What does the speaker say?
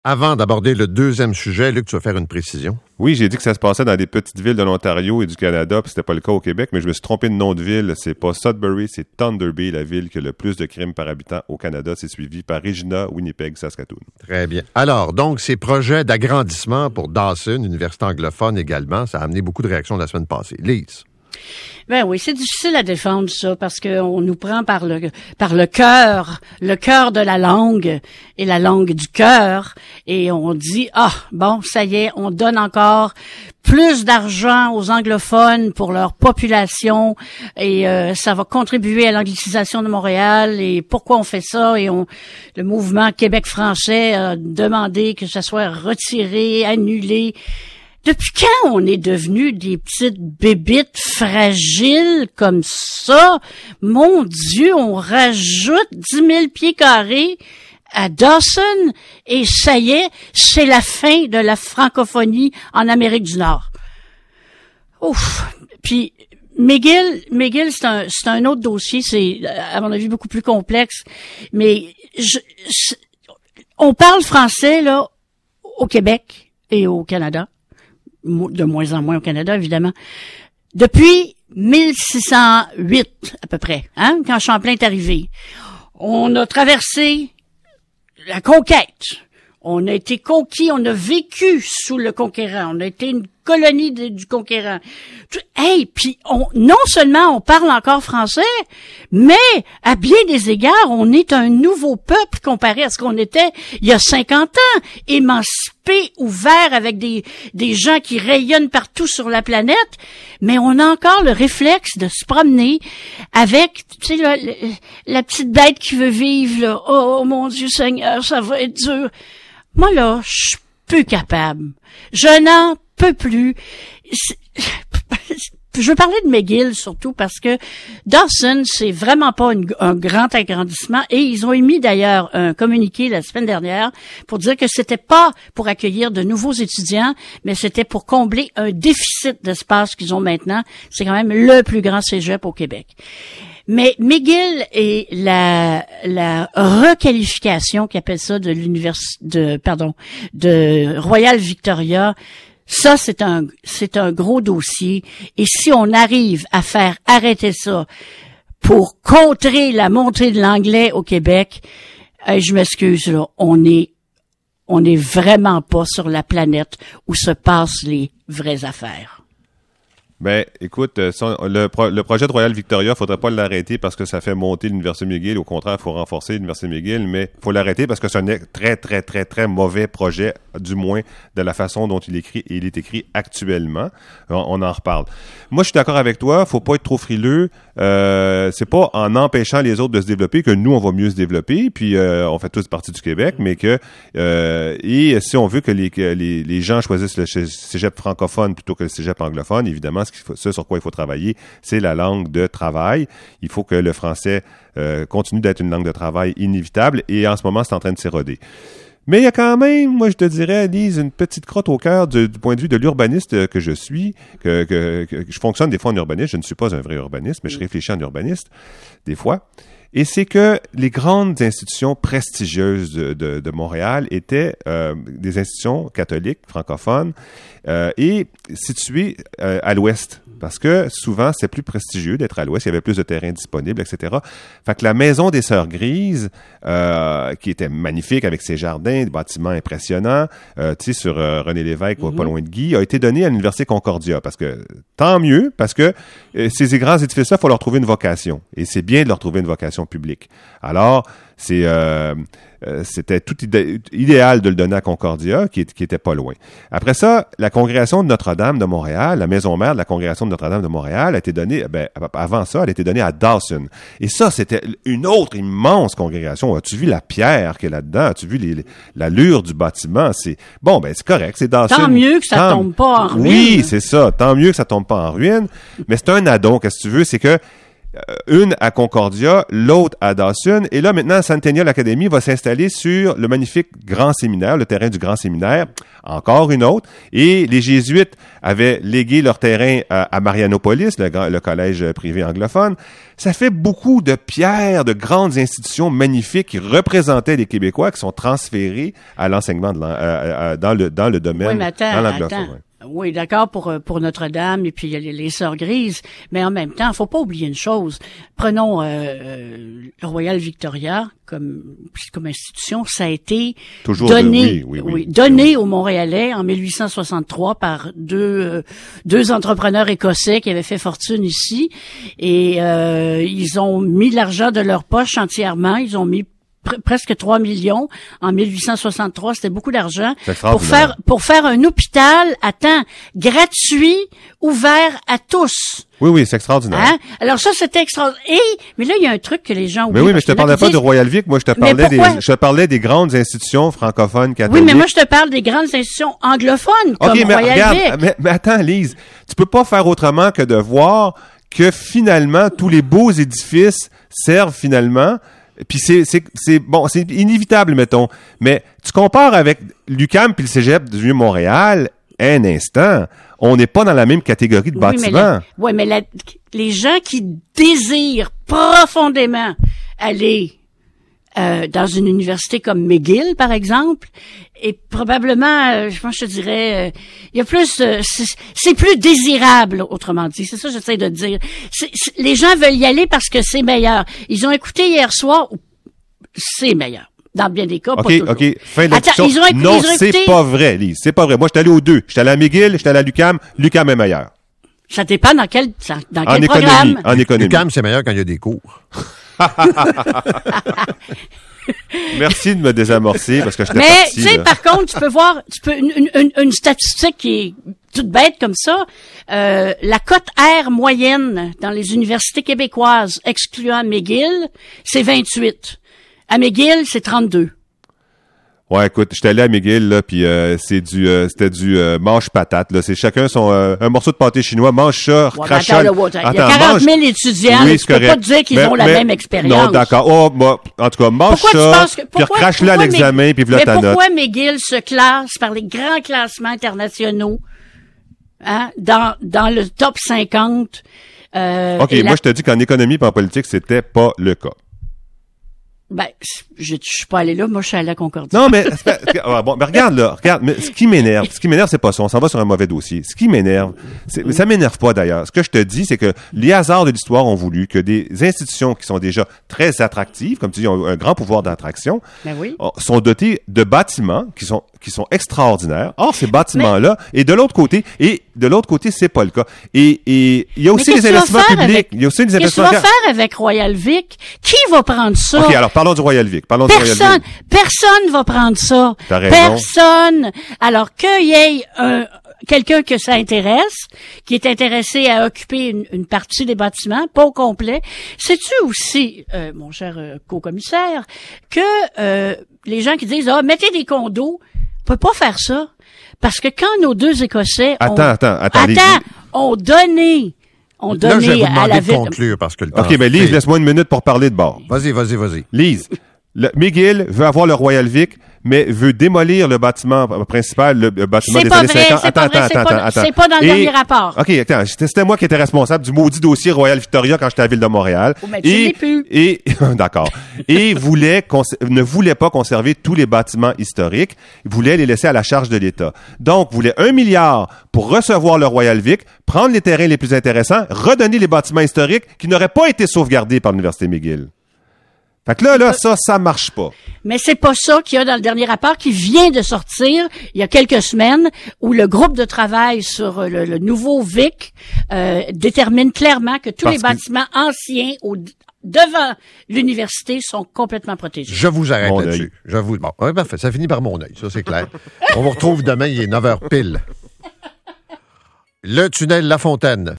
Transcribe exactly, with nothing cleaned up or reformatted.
Avant d'aborder le deuxième sujet, Luc, tu vas faire une précision. Oui, j'ai dit que ça se passait dans des petites villes de l'Ontario et du Canada, puis c'était pas le cas au Québec, mais je me suis trompé de nom de ville. C'est pas Sudbury, c'est Thunder Bay, la ville qui a le plus de crimes par habitant au Canada. C'est suivi par Regina, Winnipeg, Saskatoon. Très bien. Alors, donc, ces projets d'agrandissement pour Dawson, université anglophone également, ça a amené beaucoup de réactions la semaine passée. Lise. Ben oui, c'est difficile à défendre ça parce qu'on nous prend par le par le cœur, le cœur de la langue et la langue du cœur, et on dit ah bon, ça y est, on donne encore plus d'argent aux anglophones pour leur population et euh, ça va contribuer à l'anglicisation de Montréal, et pourquoi on fait ça? Et on le mouvement Québec français a demandé que ça soit retiré, annulé. Depuis quand on est devenu des petites bébites fragiles comme ça? Mon Dieu, on rajoute dix mille pieds carrés à Dawson et ça y est, c'est la fin de la francophonie en Amérique du Nord. Ouf! Puis McGill, McGill, c'est un, c'est un autre dossier, c'est à mon avis beaucoup plus complexe, mais je, je, on parle français là au Québec et au Canada. De moins en moins au Canada, évidemment. Depuis mille six cent huit, à peu près, hein, quand Champlain est arrivé. On a traversé la conquête. On a été conquis, on a vécu sous le conquérant. On a été une colonie de, du conquérant. Hey, puis on, non seulement on parle encore français, mais à bien des égards, on est un nouveau peuple comparé à ce qu'on était il y a cinquante ans, émancipé, ouvert, avec des des gens qui rayonnent partout sur la planète, mais on a encore le réflexe de se promener avec, tu sais, la, la petite bête qui veut vivre, là. Oh, oh mon Dieu Seigneur, ça va être dur. Moi, là, je suis plus capable. Je n'en peux plus. Je veux parler de McGill surtout parce que Dawson, c'est vraiment pas une, un grand agrandissement, et ils ont émis d'ailleurs un communiqué la semaine dernière pour dire que c'était pas pour accueillir de nouveaux étudiants, mais c'était pour combler un déficit d'espace qu'ils ont maintenant. C'est quand même le plus grand cégep au Québec. Mais McGill et la la requalification, qu'ils appellent ça, de l'université de pardon de Royal Victoria, ça c'est un c'est un gros dossier, et si on arrive à faire arrêter ça pour contrer la montée de l'anglais au Québec, euh, je m'excuse là, on est on est vraiment pas sur la planète où se passent les vraies affaires. Ben, écoute, le, pro, le projet de Royal Victoria, faudrait pas l'arrêter parce que ça fait monter l'Université McGill. Au contraire, il faut renforcer l'Université McGill, mais faut l'arrêter parce que c'est un très, très, très, très mauvais projet, du moins de la façon dont il est écrit, et il est écrit actuellement. On, on en reparle. Moi, je suis d'accord avec toi, faut pas être trop frileux. Euh, c'est pas en empêchant les autres de se développer que nous, on va mieux se développer, puis euh, on fait tous partie du Québec, mais que, euh, et si on veut que les, que les, les gens choisissent le cégep francophone plutôt que le cégep anglophone, évidemment, ce sur quoi il faut travailler, c'est la langue de travail. Il faut que le français euh, continue d'être une langue de travail inévitable, et en ce moment, c'est en train de s'éroder. Mais il y a quand même, moi je te dirais, Lise, une petite crotte au cœur du, du point de vue de l'urbaniste que je suis, que, que, que je fonctionne des fois en urbaniste. Je ne suis pas un vrai urbaniste, mais je réfléchis en urbaniste des fois. Et c'est que les grandes institutions prestigieuses de, de, de Montréal étaient euh, des institutions catholiques, francophones, euh, et situées euh, à l'ouest. Parce que souvent, c'est plus prestigieux d'être à l'ouest, il y avait plus de terrains disponibles, et cetera. Fait que la Maison des Sœurs Grises, euh, qui était magnifique avec ses jardins, des bâtiments impressionnants, euh, tu sais, sur euh, René Lévesque, mm-hmm. pas loin de Guy, a été donnée à l'Université Concordia. Parce que, tant mieux, parce que euh, ces grands édifices-là, il faut leur trouver une vocation. Et c'est bien de leur trouver une vocation publique. Alors, c'est euh, euh, c'était tout idé- idéal de le donner à Concordia, qui, est, qui était pas loin. Après ça, la congrégation de Notre-Dame de Montréal, la maison mère de la congrégation de Notre-Dame de Montréal, a été donnée, ben, avant ça, elle a été donnée à Dawson. Et ça, c'était une autre immense congrégation. As-tu vu la pierre qu'il y a là-dedans? As-tu vu les, les, l'allure du bâtiment? C'est, bon, ben, c'est correct, c'est Dawson. Tant mieux que ça tant, tombe pas en ruine. Oui, c'est ça. Tant mieux que ça tombe pas en ruine. Mais c'est un addon, qu'est-ce que tu veux? C'est que une à Concordia, l'autre à Dawson. Et là, maintenant, Centennial Academy va s'installer sur le magnifique Grand Séminaire, le terrain du Grand Séminaire. Encore une autre. Et les Jésuites avaient légué leur terrain à, à Marianopolis, le, le collège privé anglophone. Ça fait beaucoup de pierres, de grandes institutions magnifiques qui représentaient les Québécois qui sont transférés à l'enseignement de l'an, euh, euh, dans, le, dans le domaine, oui, mais attends, dans l'anglophone. attends. Oui, d'accord, pour pour Notre-Dame et puis il y a les, les Sœurs Grises, mais en même temps, faut pas oublier une chose. Prenons euh, euh, le Royal Victoria comme comme institution, ça a été Toujours donné, de, oui, oui, oui, oui, donné aux Montréalais en mille huit cent soixante-trois par deux euh, deux entrepreneurs écossais qui avaient fait fortune ici et euh, ils ont mis l'argent de leur poche entièrement, ils ont mis presque trois millions en mille huit cent soixante-trois, c'était beaucoup d'argent pour faire pour faire un hôpital à temps gratuit ouvert à tous. Oui oui, c'est extraordinaire. Hein? Alors ça c'était extraordinaire. Et mais là il y a un truc que les gens oublient. Mais oui, mais je te parlais pas disent... de Royal Vic, moi je te parlais des je te parlais des grandes institutions francophones catholiques. Oui, mais moi je te parle des grandes institutions anglophones comme okay, mais Royal regarde, Vic. Mais, mais attends Lise, tu peux pas faire autrement que de voir que finalement tous les beaux édifices servent finalement. Puis c'est c'est c'est bon, c'est inévitable mettons, mais tu compares avec l'U Q A M puis le Cégep du Vieux-Montréal, un instant, on n'est pas dans la même catégorie de oui, bâtiments. Mais la, oui, mais la, les gens qui désirent profondément aller euh, dans une université comme McGill par exemple, et probablement, euh, je pense, je te dirais, euh, il y a plus, euh, c'est, c'est plus désirable, autrement dit. C'est ça que j'essaie de dire. C'est, c'est, les gens veulent y aller parce que c'est meilleur. Ils ont écouté hier soir, c'est meilleur. Dans bien des cas, OK, pas toujours. OK, fin de la Attends, discussion. ils ont écouté, non, ils ont c'est écouté... pas vrai, Lise. C'est pas vrai. Moi, j'étais allé aux deux. J'étais allé à McGill, j'étais allé à l'U Q A M. L'U Q A M est meilleur. Ça dépend dans quel, dans en quel économie, programme. En économie. L'U Q A M, c'est meilleur quand il y a des cours. Merci de me désamorcer parce que j'étais Mais, parti. tu sais, là. par contre, tu peux voir, tu peux, une, une, une statistique qui est toute bête comme ça, euh, la cote R moyenne dans les universités québécoises, excluant McGill, c'est vingt-huit. À McGill, c'est trente-deux. Ouais, écoute, j'étais allé à McGill là, puis euh, c'est du, euh, c'était du euh, mange patate là. C'est chacun son euh, un morceau de pâté chinois, mange ça, Ouais, crache attends, ça. là, il y a quarante mille étudiants, oui, là, tu peux pas dire qu'ils mais, ont la mais, même expérience. Non, d'accord. Oh, moi, en tout cas, mange Pourquoi ça, tu penses que, puis recrache-le à l'examen, puis voilà ta note. Mais pourquoi McGill se classe par les grands classements internationaux, hein, dans dans le top cinquante? Euh, OK, moi la... je te dis qu'en économie et en politique, c'était pas le cas. Ben, je, je suis pas allé là, moi je suis allé à Concordia. Non, mais ah, bon, mais regarde là, regarde, mais ce qui m'énerve, ce qui m'énerve, c'est pas ça. On s'en va sur un mauvais dossier. Ce qui m'énerve, c'est, mais ça m'énerve pas d'ailleurs. Ce que je te dis, c'est que les hasards de l'histoire ont voulu que des institutions qui sont déjà très attractives, comme tu dis, ont un grand pouvoir d'attraction, Ben oui. sont dotées de bâtiments qui sont qui sont extraordinaires. Or, ces bâtiments-là, mais, et de l'autre côté, et de l'autre côté, c'est pas le cas. Et et il y a aussi les investissements publics. Avec, il y a aussi les investissements. Qu'est-ce que tu vas faire avec Royal Vic? Qui va prendre ça? OK, alors parlons du Royal Vic. Parlons personne, du Royal Vic. Personne va prendre ça. T'as raison. Personne. Alors qu'il y ait un quelqu'un que ça intéresse, qui est intéressé à occuper une, une partie des bâtiments, pas au complet. Sais-tu aussi, euh, mon cher euh, co-commissaire, que euh, les gens qui disent ah mettez des condos, on peut pas faire ça parce que quand nos deux Écossais attends, ont, attends, attends, attends, les... ont donné, ont Là, donné je vais vous à demander la de ville. conclure parce que le temps... OK, mais Lise, laisse-moi une minute pour parler de bord. Vas-y, vas-y, vas-y. Lise, le, McGill veut avoir le Royal Vic, mais veut démolir le bâtiment principal, le, le bâtiment C'est des pas années vrai, cinquante. c'est Attends, pas vrai, attends, c'est attends, pas, attends. c'est pas dans le Et- dernier rapport. OK, attends, c'était c'était moi qui étais responsable du maudit dossier Royal Victoria quand j'étais à la Ville de Montréal. Oh, mais tu l'es plus. Et, d'accord. Et voulait, cons- ne voulait pas conserver tous les bâtiments historiques, voulait les laisser à la charge de l'État. Donc, voulait un milliard pour recevoir le Royal Vic, prendre les terrains les plus intéressants, redonner les bâtiments historiques qui n'auraient pas été sauvegardés par l'Université McGill. Fait que là, là, ça, ça marche pas. Mais c'est pas ça qu'il y a dans le dernier rapport qui vient de sortir il y a quelques semaines où le groupe de travail sur le, le nouveau Vic euh, détermine clairement que tous Parce les que- bâtiments anciens au, devant l'université sont complètement protégés. Je vous arrête Mon là-dessus. œil. Je vous... Bon, ouais, parfait. Ça finit par mon œil, ça c'est clair. On vous retrouve demain, il est neuf heures pile. Le tunnel La Fontaine.